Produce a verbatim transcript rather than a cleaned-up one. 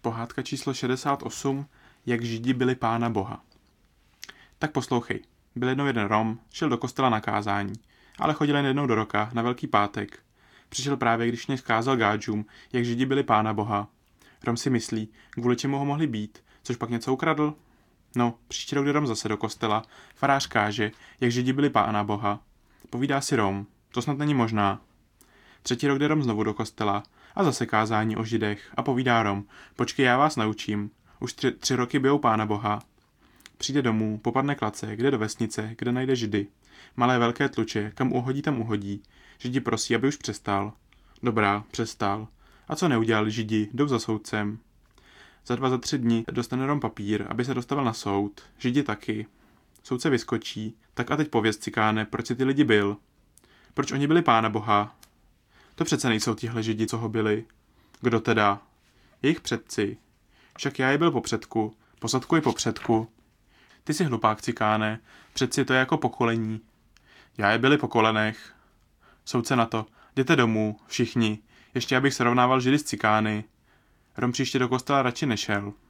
Pohádka číslo šedesát osm. Jak Židi byli Pána Boha. Tak poslouchej. Byl jednou jeden Rom, šel do kostela na kázání, ale chodil jen jednou do roka, na Velký pátek. Přišel právě, když mě zkázal gádžům, jak Židi byli Pána Boha. Rom si myslí, kvůli čemu ho mohli být, což pak něco ukradl? No, příští rok jde Rom zase do kostela, farář káže, jak Židi byli Pána Boha. Povídá si Rom, to snad není možná. Třetí rok jde Rom znovu do kostela a zase kázání o Židech a povídá Rom, počkej, já vás naučím, už tři, tři roky bijou Pána Boha. Přijde domů, popadne klace, kde do vesnice, kde najde Židy. Malé velké tluče, kam uhodí, tam uhodí. Židi prosí, aby už přestal. Dobrá, přestal. A co neudělali Židi, jdou za soudcem. Za dva, za tři dny dostane Rom papír, aby se dostavil na soud. Židi taky. Soudce vyskočí. Tak a teď pověz, cikáne, proč si ty lidi byl? Proč oni byli Pána Boha? To přece nejsou tihle Židi, co ho byli. Kdo teda? Jejich předci. Však já je byl po předku. Posadku i po předku. Ty jsi hlupák, cikáne. Předci to je jako pokolení. Já je byli po kolenech. Soudce na to. Jděte domů, všichni. Ještě abych srovnával Židy s cikány. Rom příště do kostela radši nešel.